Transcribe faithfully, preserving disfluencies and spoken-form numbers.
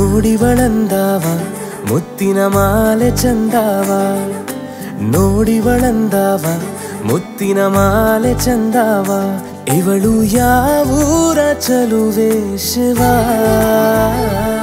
ನೋಡಿವಳಂದಾವ ಮುತ್ತಿನ ಮಾಲೆ ಚಂದಾವ ನೋಡಿವಳಂದಾವ ಮುತ್ತಿನ ಮಾಲೆ ಚಂದಾವ ಇವಳು ಯಾವೂರ ಚಲುವೆ ಶಿವ